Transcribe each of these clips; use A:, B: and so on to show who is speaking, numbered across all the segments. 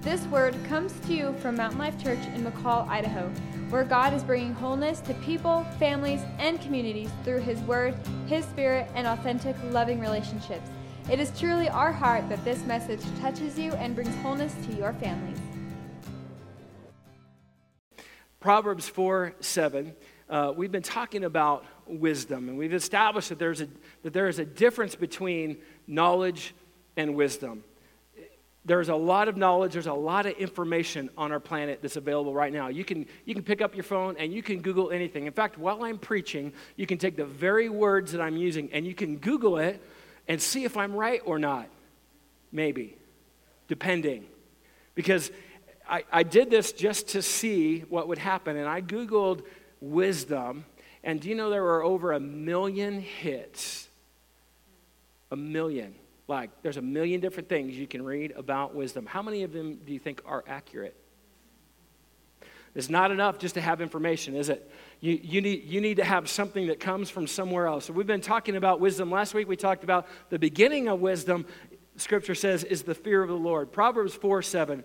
A: This word comes to you from Mountain Life Church in McCall, Idaho, where God is bringing wholeness to people, families, and communities through His Word, His Spirit, and authentic, loving relationships. It is truly our heart that this message touches you and brings wholeness to your families.
B: Proverbs 4:7. We've been talking about wisdom, and we've established that there is a difference between knowledge and wisdom. There's a lot of knowledge, there's a lot of information on our planet that's available right now. You can pick up your phone and you can Google anything. In fact, while I'm preaching, you can take the very words that I'm using and you can Google it and see if I'm right or not. Maybe, depending. Because I did this just to see what would happen, and I Googled wisdom, and do you know there were over 1 million hits? 1 million. Like, there's 1 million different things you can read about wisdom. How many of them do you think are accurate? It's not enough just to have information, is it? You need to have something that comes from somewhere else. So we've been talking about wisdom. Last week we talked about the beginning of wisdom, Scripture says, is the fear of the Lord. Proverbs 4:7.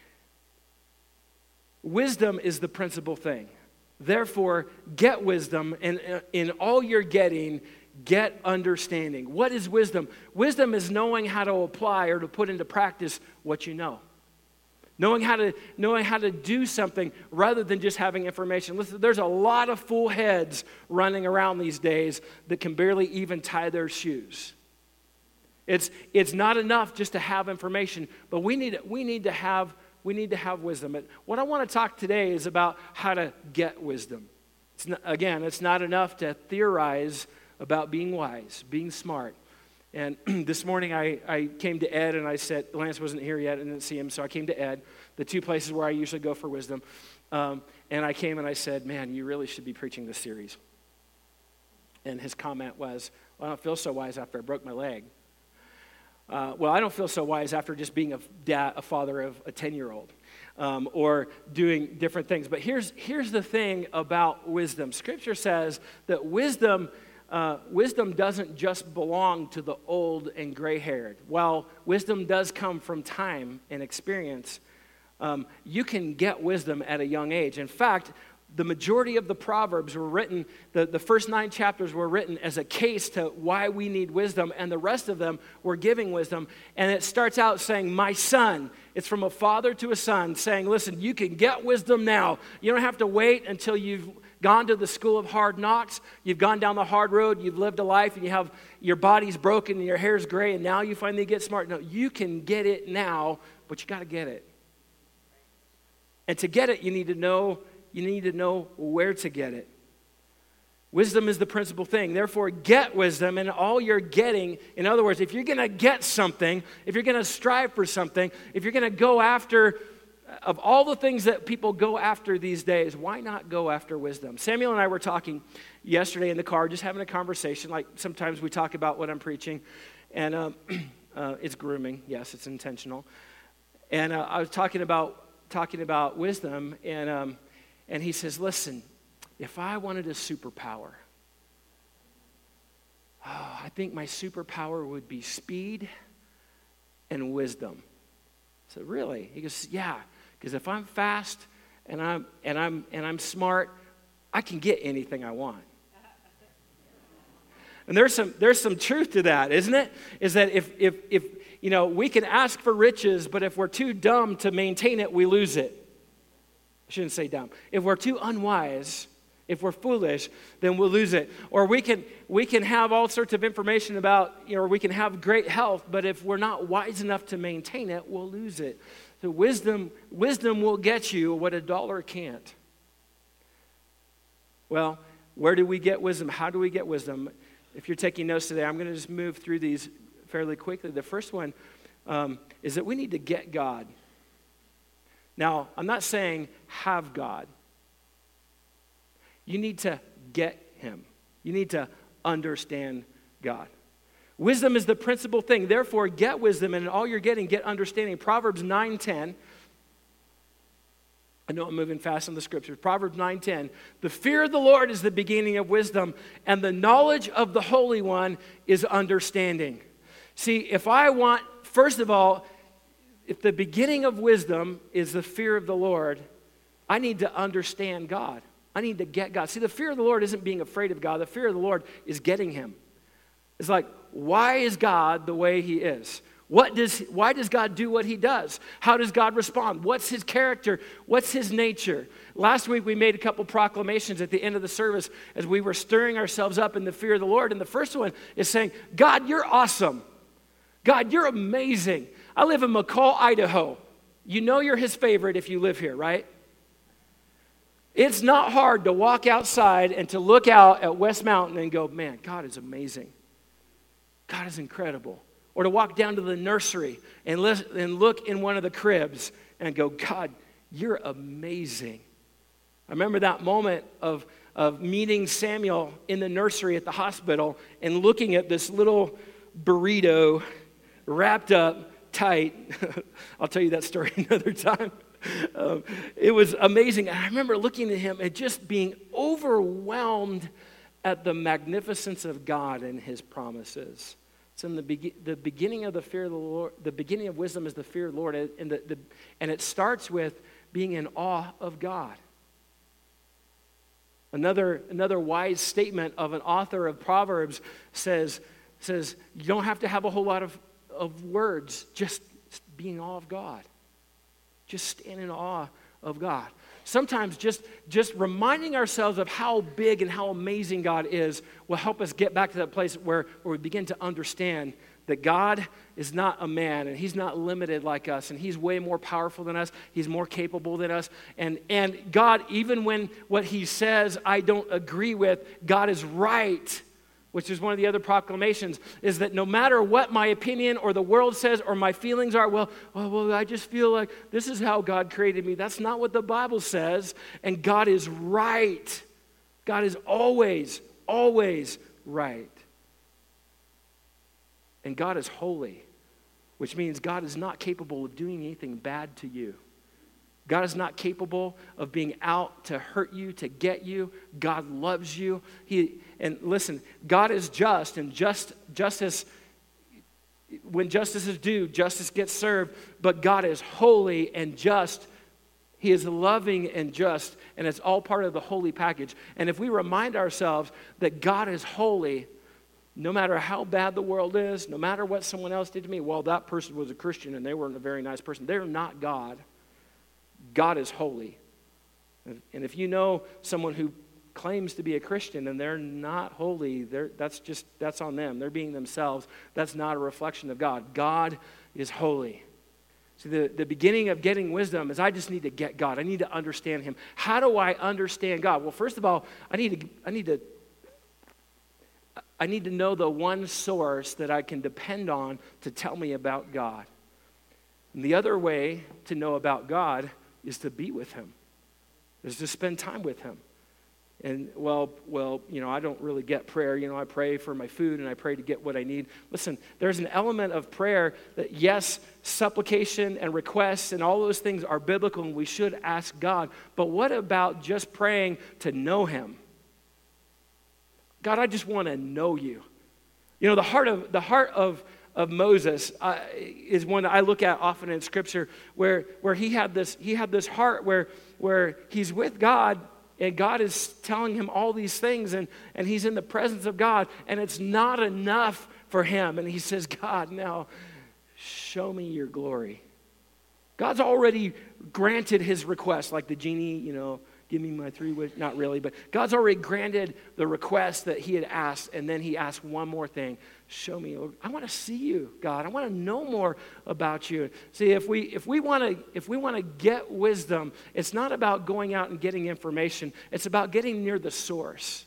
B: Wisdom is the principal thing. Therefore, get wisdom, and in all you're getting, get understanding. What is wisdom? Wisdom is knowing how to apply or to put into practice what you know. Knowing how to do something rather than just having information. Listen, there's a lot of fool heads running around these days that can barely even tie their shoes. It's not enough just to have information, but we need to have wisdom. What I want to talk today is about how to get wisdom. It's not enough to theorize about being wise, being smart. And this morning I came to Ed and I said, Lance wasn't here yet, I didn't see him, so I came to Ed, the two places where I usually go for wisdom. And I came and I said, man, you really should be preaching this series. And his comment was, well, I don't feel so wise after I broke my leg. Well, I don't feel so wise after just being a father of a 10-year-old or doing different things. But here's the thing about wisdom. Scripture says that wisdom doesn't just belong to the old and gray-haired. While wisdom does come from time and experience, you can get wisdom at a young age. In fact, the majority of the Proverbs were written, the first 9 chapters were written as a case to why we need wisdom, and the rest of them were giving wisdom. And it starts out saying, my son. It's from a father to a son saying, listen, you can get wisdom now. You don't have to wait until you've gone to the school of hard knocks, you've gone down the hard road, you've lived a life, and you have your body's broken and your hair's gray, and now you finally get smart. No, you can get it now, but you got to get it. And to get it, you need to know where to get it. Wisdom is the principal thing. Therefore, get wisdom, and all you're getting, in other words, if you're going to get something, if you're going to strive for something, if you're going to go after, of all the things that people go after these days, why not go after wisdom? Samuel and I were talking yesterday in the car, just having a conversation, like sometimes we talk about what I'm preaching, and it's grooming. Yes, it's intentional. And I was talking about wisdom, and he says, listen, if I wanted a superpower, I think my superpower would be speed and wisdom. I said, really? He goes, yeah, because if I'm fast and I'm smart, I can get anything I want. And there's some truth to that, isn't it? Is that if we can ask for riches, but if we're too dumb to maintain it, we lose it. I shouldn't say dumb. If we're too unwise, if we're foolish, then we'll lose it. Or we can have all sorts of information about, or we can have great health, but if we're not wise enough to maintain it, we'll lose it. So wisdom will get you what $1 can't. Well, where do we get wisdom? How do we get wisdom? If you're taking notes today, I'm going to just move through these fairly quickly. The first one is that we need to get God. Now, I'm not saying have God. You need to get Him. You need to understand God. Wisdom is the principal thing. Therefore, get wisdom, and in all you're getting, get understanding. Proverbs 9:10. I know I'm moving fast on the scriptures. Proverbs 9:10. The fear of the Lord is the beginning of wisdom, and the knowledge of the Holy One is understanding. See, if I want, first of all, if the beginning of wisdom is the fear of the Lord, I need to understand God. I need to get God. See, the fear of the Lord isn't being afraid of God. The fear of the Lord is getting him. It's like, why is God the way he is? Why does God do what he does? How does God respond? What's his character? What's his nature? Last week we made a couple proclamations at the end of the service as we were stirring ourselves up in the fear of the Lord. And the first one is saying, God, you're awesome. God, you're amazing. I live in McCall, Idaho. You know you're his favorite if you live here, right? It's not hard to walk outside and to look out at West Mountain and go, man, God is amazing. God is incredible. Or to walk down to the nursery and look in one of the cribs and go, God, you're amazing. I remember that moment of meeting Samuel in the nursery at the hospital and looking at this little burrito wrapped up tight. I'll tell you that story another time. It was amazing. And I remember looking at him and just being overwhelmed at the magnificence of God and his promises. It's in the beginning of the fear of the Lord. The beginning of wisdom is the fear of the Lord, and it starts with being in awe of God. Another wise statement of an author of Proverbs says you don't have to have a whole lot of words, just be in awe of God. Just stand in awe of God. Sometimes just reminding ourselves of how big and how amazing God is will help us get back to that place where we begin to understand that God is not a man and he's not limited like us and he's way more powerful than us. He's more capable than us. And God, even when what he says I don't agree with, God is right, which is one of the other proclamations, is that no matter what my opinion or the world says or my feelings are, well, I just feel like this is how God created me. That's not what the Bible says, and God is right. God is always, always right. And God is holy, which means God is not capable of doing anything bad to you. God is not capable of being out to hurt you, to get you. God loves you. And listen, God is just, and justice, when justice is due, justice gets served, but God is holy and just. He is loving and just, and it's all part of the holy package. And if we remind ourselves that God is holy, no matter how bad the world is, no matter what someone else did to me, well, that person was a Christian and they weren't a very nice person. They're not God. God is holy. And if you know someone who claims to be a Christian and they're not holy, that's on them. They're being themselves. That's not a reflection of God. God is holy. See, the beginning of getting wisdom is I just need to get God. I need to understand him. How do I understand God? Well, first of all, I need to know the one source that I can depend on to tell me about God. And the other way to know about God is to be with him, is to spend time with him. And well, I don't really get prayer. I pray for my food and I pray to get what I need. Listen, there's an element of prayer that, yes, supplication and requests and all those things are biblical and we should ask God. But what about just praying to know him? God, I just want to know you. The heart of Moses is one that I look at often in Scripture, where he had this heart where he's with God and God is telling him all these things and he's in the presence of God and it's not enough for him. And he says, God, now show me your glory. God's already granted his request, like the genie, give me my 3 wishes. Not really, but God's already granted the request that he had asked, and then he asked one more thing. Show me. I want to see you, God. I want to know more about you. See, if we want to get wisdom, it's not about going out and getting information. It's about getting near the source.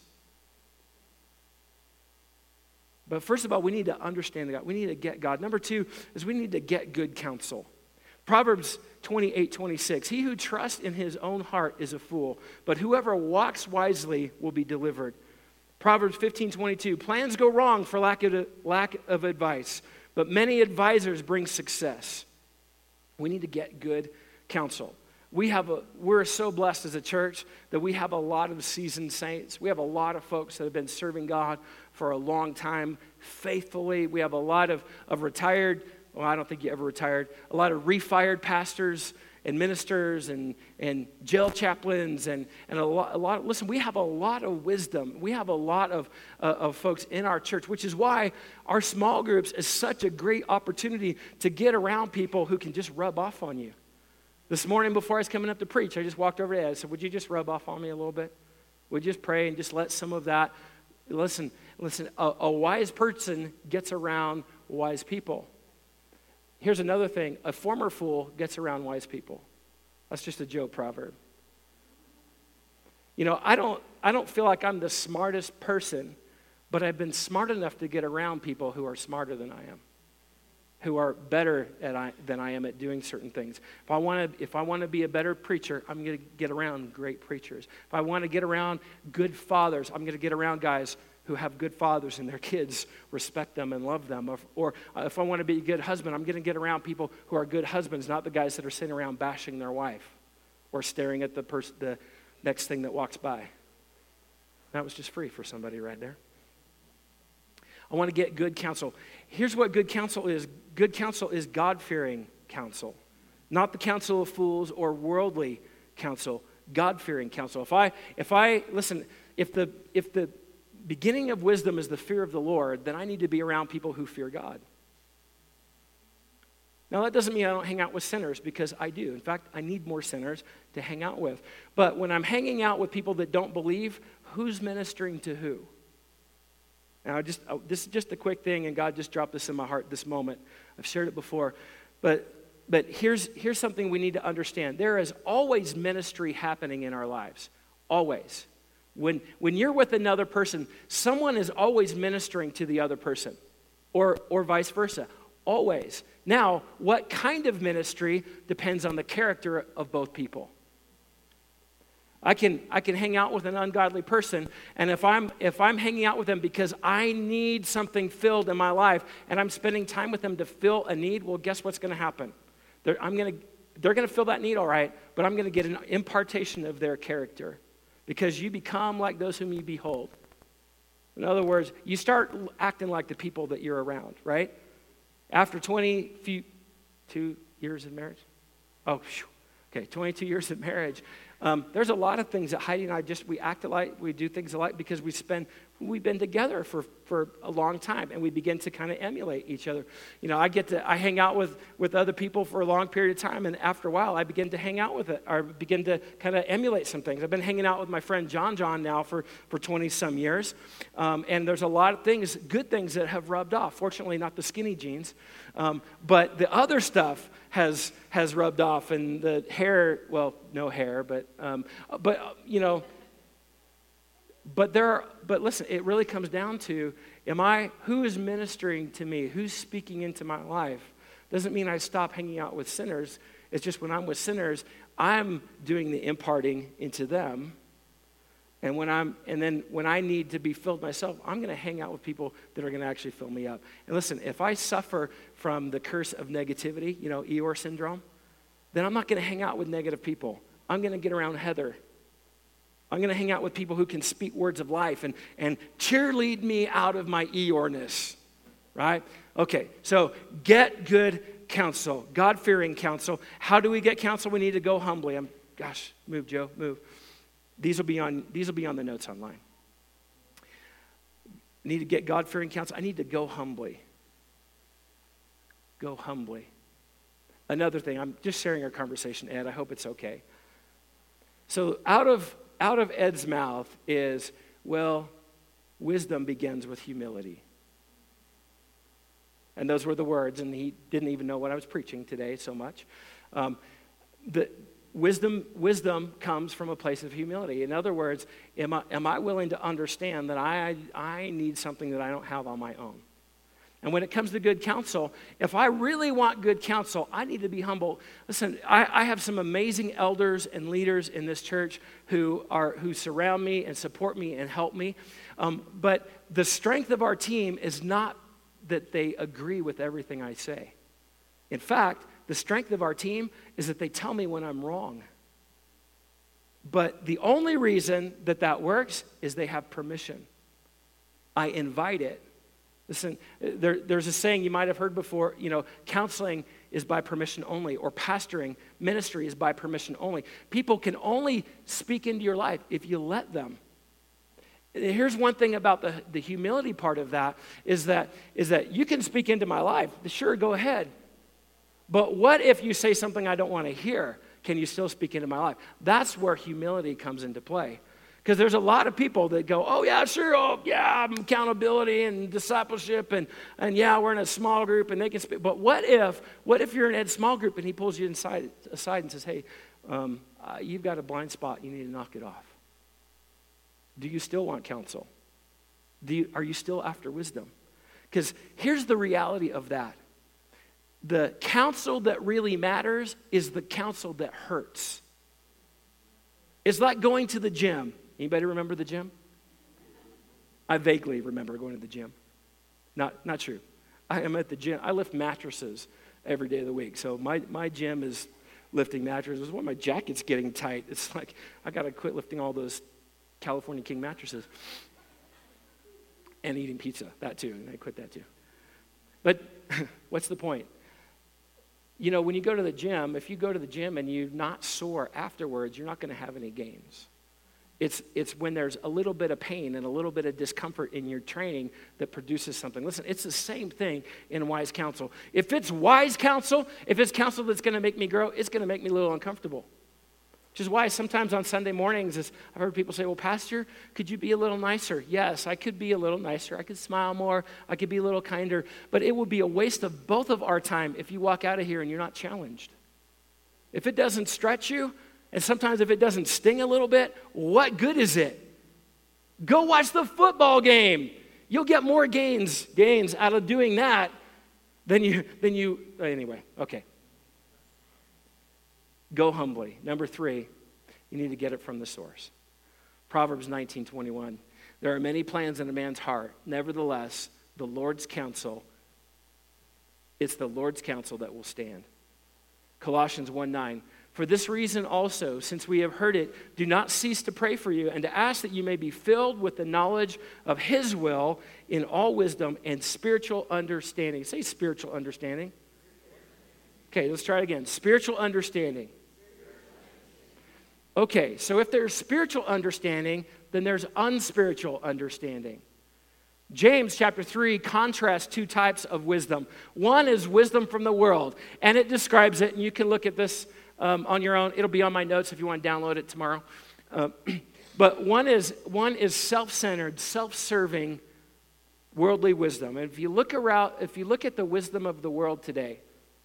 B: But first of all, we need to understand God. We need to get God. Number 2 is we need to get good counsel. Proverbs 28:26, he who trusts in his own heart is a fool, but whoever walks wisely will be delivered. Proverbs 15:22, plans go wrong for lack of advice, but many advisors bring success. We need to get good counsel. We're so blessed as a church that we have a lot of seasoned saints. We have a lot of folks that have been serving God for a long time faithfully. We have a lot of retired I don't think you ever retired, a lot of refired pastors and ministers and jail chaplains and a lot. Listen, we have a lot of wisdom. We have a lot of folks in our church, which is why our small groups is such a great opportunity to get around people who can just rub off on you. This morning before I was coming up to preach, I just walked over to Ed. I said, would you just rub off on me a little bit? Would you just pray and just let some of that, listen, a wise person gets around wise people. Here's another thing. A former fool gets around wise people. That's just a Job proverb. You know, I don't feel like I'm the smartest person, but I've been smart enough to get around people who are smarter than I am, who are better than I am at doing certain things. If I want to be a better preacher, I'm going to get around great preachers. If I want to get around good fathers, I'm going to get around guys who have good fathers and their kids respect them and love them. Or if I want to be a good husband, I'm going to get around people who are good husbands, not the guys that are sitting around bashing their wife or staring at the next thing that walks by. That was just free for somebody right there. I want to get good counsel. Here's what good counsel is. Good counsel is God-fearing counsel, not the counsel of fools or worldly counsel. God-fearing counsel. If the beginning of wisdom is the fear of the Lord, then I need to be around people who fear God. Now, that doesn't mean I don't hang out with sinners, because I do. In fact, I need more sinners to hang out with. But when I'm hanging out with people that don't believe, who's ministering to who? Now, this is just a quick thing, and God just dropped this in my heart this moment. I've shared it before. But here's something we need to understand. There is always ministry happening in our lives. Always. When you're with another person, someone is always ministering to the other person, or vice versa, always. Now, what kind of ministry depends on the character of both people. I can hang out with an ungodly person, and if I'm hanging out with them because I need something filled in my life, and I'm spending time with them to fill a need, well, guess what's going to happen? They're going to fill that need, all right, but I'm going to get an impartation of their character. Because you become like those whom you behold. In other words, you start acting like the people that you're around, right? After 22 years of marriage? 22 years of marriage. There's a lot of things that Heidi and I we act alike, we do things alike because we've been together for a long time, and we begin to kind of emulate each other. You know, I hang out with other people for a long period of time, and after a while, I begin to hang out with it, or begin to kind of emulate some things. I've been hanging out with my friend John now for 20-some years, and there's a lot of things, good things that have rubbed off. Fortunately, not the skinny jeans, but the other stuff has rubbed off, and the hair, well, no hair, but you know. But listen, it really comes down to, who is ministering to me? Who's speaking into my life? Doesn't mean I stop hanging out with sinners. It's just when I'm with sinners, I'm doing the imparting into them. And when I need to be filled myself, I'm going to hang out with people that are going to actually fill me up. And listen, if I suffer from the curse of negativity, you know, Eeyore syndrome, then I'm not going to hang out with negative people. I'm going to get around Heather. I'm going to hang out with people who can speak words of life and cheerlead me out of my Eeyore-ness, right? Okay, so get good counsel, God-fearing counsel. How do we get counsel? We need to go humbly. Move, Joe, move. These will be on the notes online. I need to get God-fearing counsel. I need to go humbly. Go humbly. Another thing, I'm just sharing our conversation, Ed. I hope it's okay. So out of Ed's mouth is, well, wisdom begins with humility. And those were the words, and he didn't even know what I was preaching today so much. The wisdom comes from a place of humility. In other words, am I willing to understand that I need something that I don't have on my own? And when it comes to good counsel, if I really want good counsel, I need to be humble. Listen, I have some amazing elders and leaders in this church who surround me and support me and help me. But the strength of our team is not that they agree with everything I say. In fact, the strength of our team is that they tell me when I'm wrong. But the only reason that works is they have permission. I invite it. Listen, there's a saying you might have heard before, counseling is by permission only, or pastoring, ministry is by permission only. People can only speak into your life if you let them. Here's one thing about the humility part of that is that you can speak into my life. Sure, go ahead. But what if you say something I don't want to hear? Can you still speak into my life? That's where humility comes into play. Because there's a lot of people that go, oh, yeah, sure, accountability and discipleship, and yeah, we're in a small group, and they can speak. But what if you're in Ed's small group, and he pulls you aside and says, hey, you've got a blind spot, you need to knock it off. Do you still want counsel? Are you still after wisdom? Because here's the reality of that. The counsel that really matters is the counsel that hurts. It's like going to the gym. Anybody remember the gym? I vaguely remember going to the gym. Not true. I am at the gym. I lift mattresses every day of the week. So my gym is lifting mattresses. When my jacket's getting tight, it's like I got to quit lifting all those California King mattresses. And eating pizza, that too. And I quit that too. But what's the point? When you go to the gym, if you go to the gym and you're not sore afterwards, you're not going to have any gains. It's when there's a little bit of pain and a little bit of discomfort in your training that produces something. Listen, it's the same thing in wise counsel. If it's wise counsel, if it's counsel that's going to make me grow, it's going to make me a little uncomfortable. Which is why sometimes on Sunday mornings, I've heard people say, well, Pastor, could you be a little nicer? Yes, I could be a little nicer. I could smile more. I could be a little kinder. But it would be a waste of both of our time if you walk out of here and you're not challenged. If it doesn't stretch you, and sometimes if it doesn't sting a little bit, what good is it? Go watch the football game. You'll get more gains out of doing that than you anyway, okay. Go humbly. Number 3, you need to get it from the source. Proverbs 19:21. There are many plans in a man's heart. Nevertheless, it's the Lord's counsel that will stand. Colossians 1:9. For this reason also, since we have heard it, do not cease to pray for you and to ask that you may be filled with the knowledge of his will in all wisdom and spiritual understanding. Say spiritual understanding. Okay, let's try it again. Spiritual understanding. Okay, so if there's spiritual understanding, then there's unspiritual understanding. James chapter 3 contrasts 2 types of wisdom. One is wisdom from the world, and it describes it, and you can look at this on your own. It'll be on my notes if you want to download it tomorrow. But one is self-centered, self-serving, worldly wisdom. And if you look at the wisdom of the world today,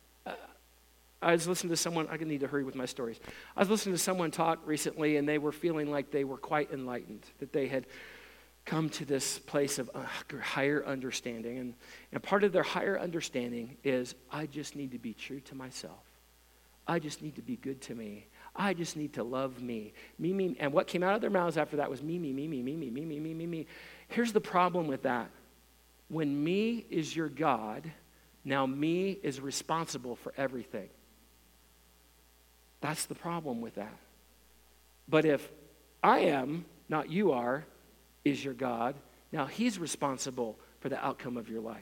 B: I was listening to someone, I need to hurry with my stories. I was listening to someone talk recently, and they were feeling like they were quite enlightened, that they had come to this place of higher understanding. And part of their higher understanding is, I just need to be true to myself. I just need to be good to me. I just need to love me. Me. And what came out of their mouths after that was me. Here's the problem with that. When me is your God, now me is responsible for everything. That's the problem with that. But if I am, not you are, is your God, now he's responsible for the outcome of your life.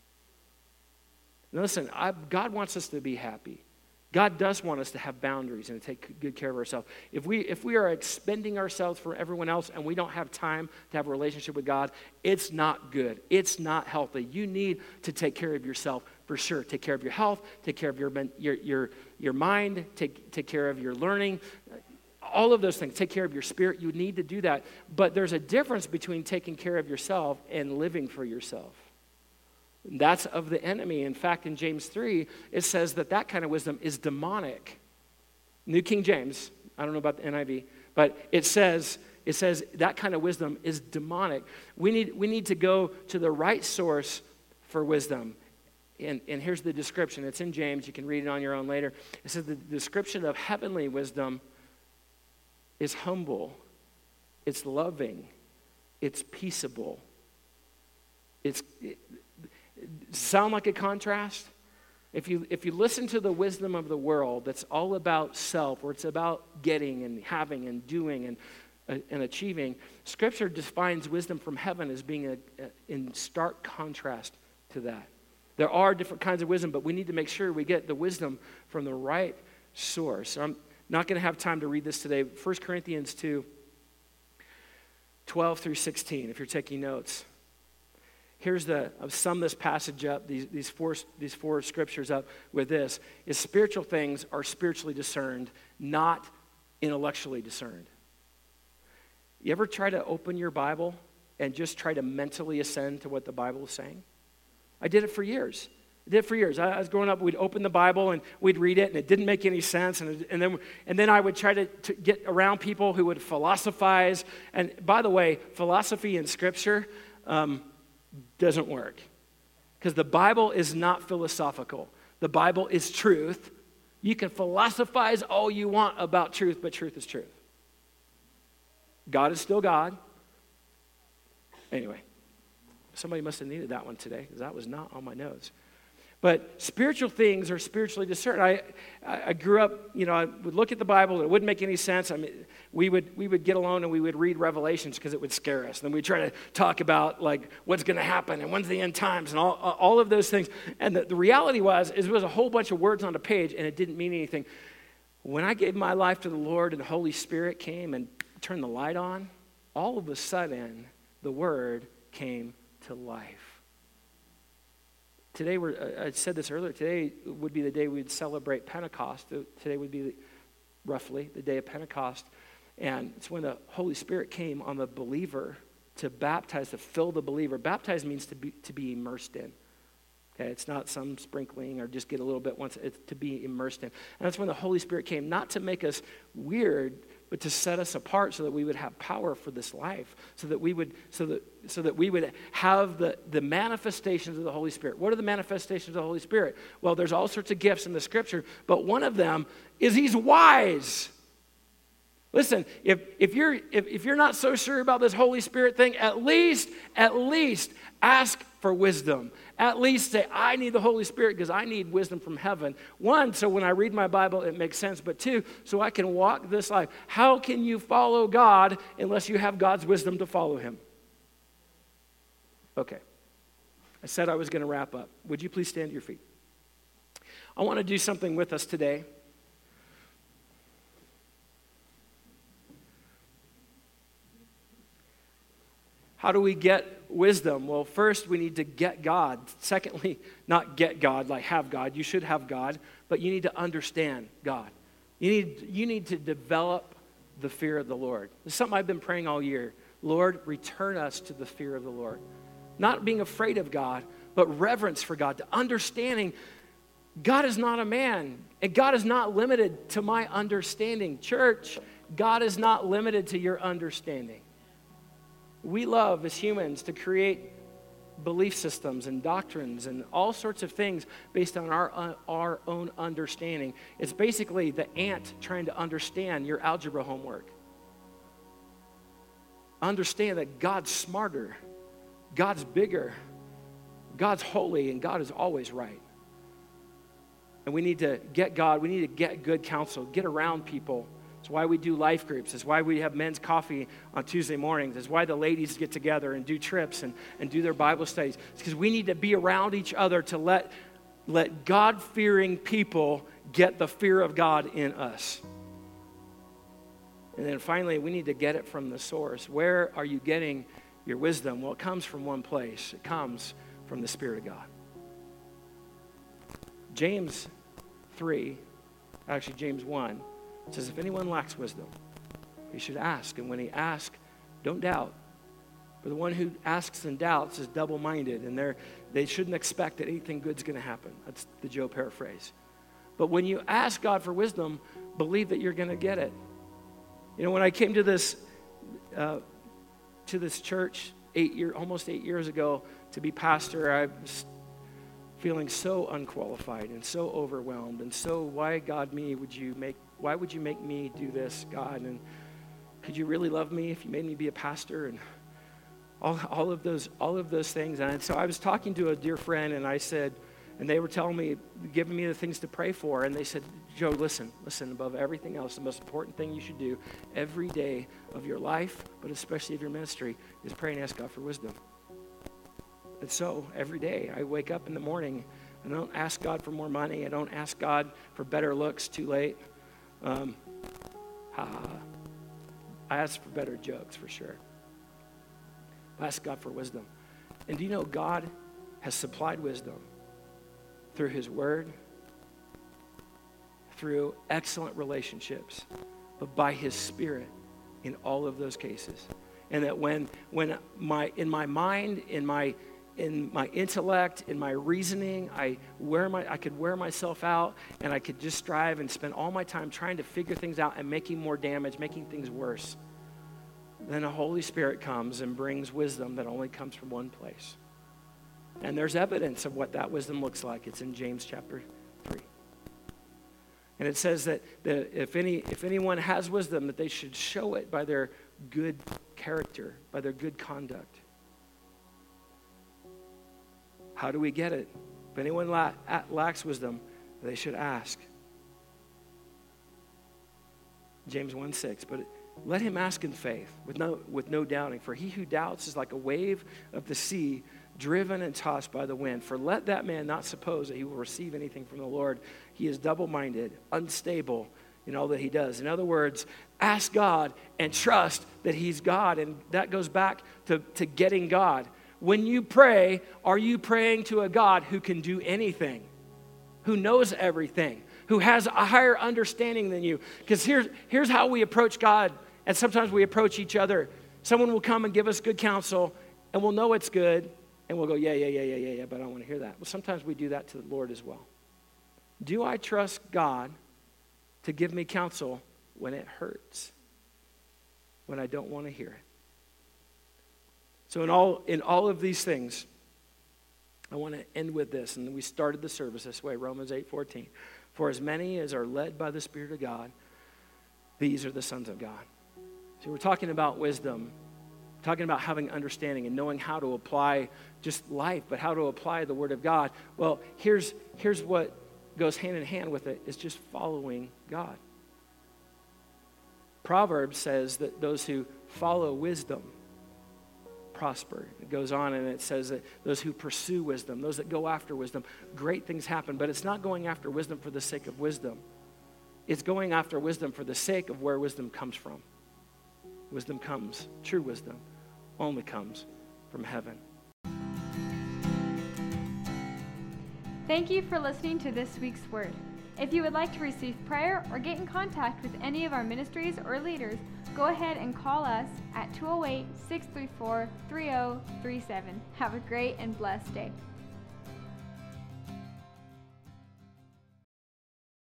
B: Now listen, God wants us to be happy. God does want us to have boundaries and to take good care of ourselves. If we are expending ourselves for everyone else and we don't have time to have a relationship with God, it's not good. It's not healthy. You need to take care of yourself for sure. Take care of your health, take care of your mind, take care of your learning, all of those things. Take care of your spirit. You need to do that. But there's a difference between taking care of yourself and living for yourself. That's of the enemy. In fact, in James 3, it says that kind of wisdom is demonic. New King James, I don't know about the NIV, but it says that kind of wisdom is demonic. We need to go to the right source for wisdom. And here's the description. It's in James. You can read it on your own later. It says the description of heavenly wisdom is humble. It's loving. It's peaceable. Sound like a contrast? If you listen to the wisdom of the world that's all about self, or it's about getting and having and doing and achieving, Scripture defines wisdom from heaven as being in stark contrast to that. There are different kinds of wisdom, but we need to make sure we get the wisdom from the right source. I'm not going to have time to read this today. 1 Corinthians 2, 12 through 16, if you're taking notes. I've summed this passage up, these four scriptures up with this, is spiritual things are spiritually discerned, not intellectually discerned. You ever try to open your Bible and just try to mentally ascend to what the Bible is saying? I did it for years. I was growing up, we'd open the Bible and we'd read it, and it didn't make any sense. And then I would try to get around people who would philosophize. And by the way, philosophy in Scripture doesn't work, because the Bible is not philosophical. The Bible is truth. You can philosophize all you want about truth, but truth is truth. God is still God. Anyway, somebody must have needed that one today, because that was not on my notes. But spiritual things are spiritually discerned. I grew up, I would look at the Bible, and it wouldn't make any sense. I mean, we would get alone and we would read Revelations because it would scare us. Then we'd try to talk about, like, what's going to happen and when's the end times and all of those things. And the reality was it was a whole bunch of words on a page, and it didn't mean anything. When I gave my life to the Lord and the Holy Spirit came and turned the light on, all of a sudden, the Word came to life. Today, I said this earlier, today would be the day we'd celebrate Pentecost. Today would be roughly the day of Pentecost. And it's when the Holy Spirit came on the believer to baptize, to fill the believer. Baptize means to be immersed in. Okay, it's not some sprinkling or just get a little bit once. It's to be immersed in. And that's when the Holy Spirit came, not to make us weird, but to set us apart so that we would have power for this life, so that we would have the manifestations of the Holy Spirit. What are the manifestations of the Holy Spirit? Well, there's all sorts of gifts in the Scripture, but one of them is He's wise. Listen, if you're not so sure about this Holy Spirit thing, at least ask for wisdom. At least say, I need the Holy Spirit because I need wisdom from heaven. One, so when I read my Bible, it makes sense. But two, so I can walk this life. How can you follow God unless you have God's wisdom to follow Him? Okay. I said I was going to wrap up. Would you please stand to your feet? I want to do something with us today. How do we get wisdom? Well, first, we need to get God. Secondly, not get God, like have God. You should have God, but you need to understand God. You need to develop the fear of the Lord. This is something I've been praying all year. Lord, return us to the fear of the Lord. Not being afraid of God, but reverence for God, to understanding God is not a man, and God is not limited to my understanding. Church, God is not limited to your understanding. We love, as humans, to create belief systems and doctrines and all sorts of things based on our own understanding. It's basically the ant trying to understand your algebra homework. Understand that God's smarter, God's bigger, God's holy, and God is always right. And we need to get God, we need to get good counsel, get around people. It's why we do life groups. It's why we have men's coffee on Tuesday mornings. It's why the ladies get together and do trips and do their Bible studies. It's because we need to be around each other to let God-fearing people get the fear of God in us. And then finally, we need to get it from the source. Where are you getting your wisdom? Well, it comes from one place. It comes from the Spirit of God. James 1, it says, if anyone lacks wisdom, he should ask. And when he asks, don't doubt. For the one who asks and doubts is double-minded, and they shouldn't expect that anything good's going to happen. That's the Joe paraphrase. But when you ask God for wisdom, believe that you're going to get it. You know, when I came to this church almost 8 years ago to be pastor, I was feeling so unqualified and so overwhelmed, and so why would you make me do this, God? And could you really love me if you made me be a pastor? And all of those things. And so I was talking to a dear friend, and I said, and they were telling me, giving me the things to pray for. And they said, Joe, listen, above everything else, the most important thing you should do every day of your life, but especially of your ministry, is pray and ask God for wisdom. And so every day I wake up in the morning, I don't ask God for more money. I don't ask God for better looks, too late. I ask for better jokes for sure. I ask God for wisdom. And do you know God has supplied wisdom through his word, through excellent relationships, but by his Spirit in all of those cases. And that when in my mind, in my intellect, in my reasoning, I could wear myself out, and I could just strive and spend all my time trying to figure things out and making more damage, making things worse. Then the Holy Spirit comes and brings wisdom that only comes from one place. And there's evidence of what that wisdom looks like. It's in James chapter 3. And it says that if anyone has wisdom, that they should show it by their good character, by their good conduct. How do we get it? If anyone lacks wisdom, they should ask. James 1:6, but let him ask in faith, with no doubting. For he who doubts is like a wave of the sea, driven and tossed by the wind. For let that man not suppose that he will receive anything from the Lord. He is double-minded, unstable in all that he does. In other words, ask God and trust that he's God. And that goes back to getting God. When you pray, are you praying to a God who can do anything, who knows everything, who has a higher understanding than you? Because here's how we approach God, and sometimes we approach each other. Someone will come and give us good counsel, and we'll know it's good, and we'll go, yeah, but I don't want to hear that. Well, sometimes we do that to the Lord as well. Do I trust God to give me counsel when it hurts, when I don't want to hear it? So in all of these things, I want to end with this, and we started the service this way, Romans 8:14. For as many as are led by the Spirit of God, these are the sons of God. So we're talking about wisdom, talking about having understanding and knowing how to apply just life, but how to apply the Word of God. Well, here's what goes hand in hand with it, is just following God. Proverbs says that those who follow wisdom prosper. It goes on and it says that those who pursue wisdom, those that go after wisdom, great things happen. But it's not going after wisdom for the sake of wisdom. It's going after wisdom for the sake of where wisdom comes from. Wisdom comes, true wisdom, only comes from heaven.
A: Thank you for listening to this week's Word. If you would like to receive prayer or get in contact with any of our ministries or leaders, go ahead and call us at 208-634-3037. Have a great and blessed day.